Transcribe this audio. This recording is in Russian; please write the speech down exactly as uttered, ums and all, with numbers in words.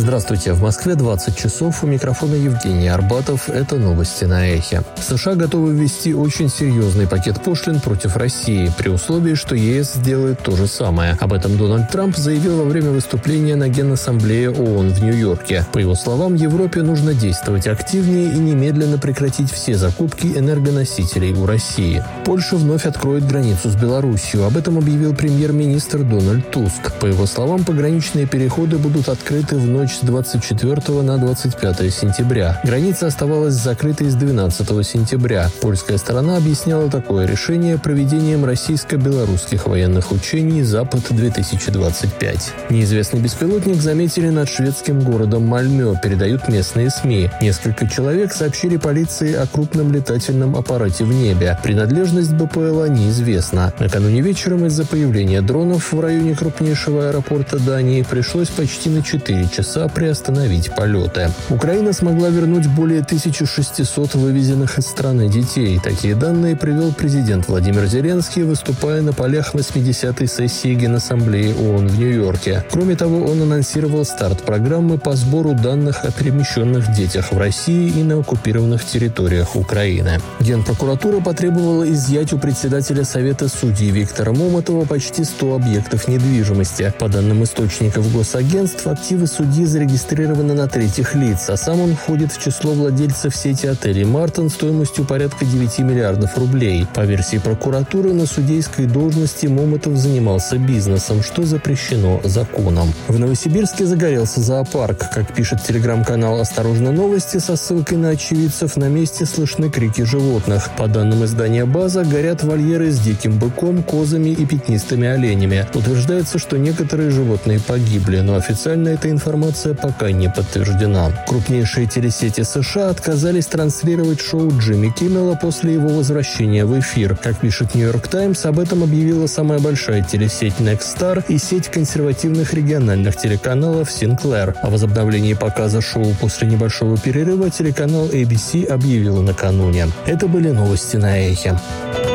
Здравствуйте, в Москве двадцать часов, у микрофона Евгений Арбатов. Это новости на Эхе. США готовы ввести очень серьезный пакет пошлин против России, при условии, что ЕС сделает то же самое. Об этом Дональд Трамп заявил во время выступления на Генассамблее ООН в Нью-Йорке. По его словам, Европе нужно действовать активнее и немедленно прекратить все закупки энергоносителей у России. Польша вновь откроет границу с Беларусью. Об этом объявил премьер-министр Дональд Туск. По его словам, пограничные переходы будут открыты в ночь с двадцать четвёртого на двадцать пятое сентября. Граница оставалась закрытой с двенадцатого сентября. Польская сторона объясняла такое решение проведением российско-белорусских военных учений «Запад-две тысячи двадцать пять». Неизвестный беспилотник заметили над шведским городом Мальмё, передают местные СМИ. Несколько человек сообщили полиции о крупном летательном аппарате в небе. Принадлежность БПЛА неизвестна. Накануне вечером из-за появления дронов в районе крупнейшего аэропорта Дании пришлось почти на четыре часа приостановить полеты. Украина смогла вернуть более тысячи шестисот вывезенных из страны детей. Такие данные привел президент Владимир Зеленский, выступая на полях восьмидесятой сессии Генассамблеи ООН в Нью-Йорке. Кроме того, он анонсировал старт программы по сбору данных о перемещенных детях в России и на оккупированных территориях Украины. Генпрокуратура потребовала изъять у председателя Совета судей Виктора Момотова почти сто объектов недвижимости. По данным источников госагентств, активы судьи зарегистрированы на третьих лиц, а сам он входит в число владельцев сети отелей «Мартон» стоимостью порядка девяти миллиардов рублей. По версии прокуратуры, на судейской должности Момотов занимался бизнесом, что запрещено законом. В Новосибирске загорелся зоопарк. Как пишет телеграм-канал «Осторожно, новости», со ссылкой на очевидцев, на месте слышны крики животных. По данным издания «База», горят вольеры с диким быком, козами и пятнистыми оленями. Утверждается, что некоторые животные погибли, но официально эта информация пока не подтверждена. Крупнейшие телесети США отказались транслировать шоу Джимми Киммела после его возвращения в эфир. Как пишет «Нью-Йорк Таймс», об этом объявила самая большая телесеть Nexstar и сеть консервативных региональных телеканалов Sinclair. О возобновлении показа шоу после небольшого перерыва телеканал эй би си объявил накануне. Это были новости на Эхе.